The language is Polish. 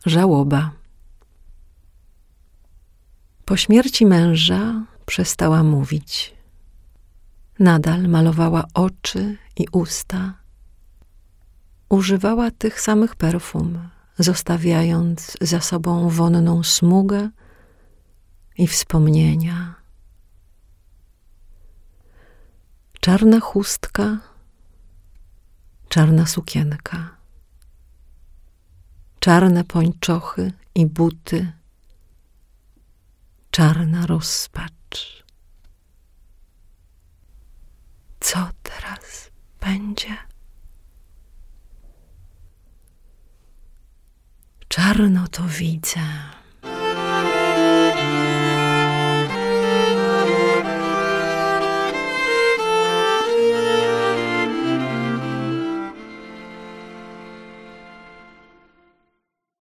Żałoba. Po śmierci męża przestała mówić. Nadal malowała oczy i usta. Używała tych samych perfum, zostawiając za sobą wonną smugę i wspomnienia. Czarna chustka, czarna sukienka, czarne pończochy i buty, czarna rozpacz. Co teraz będzie? Czarno to widzę.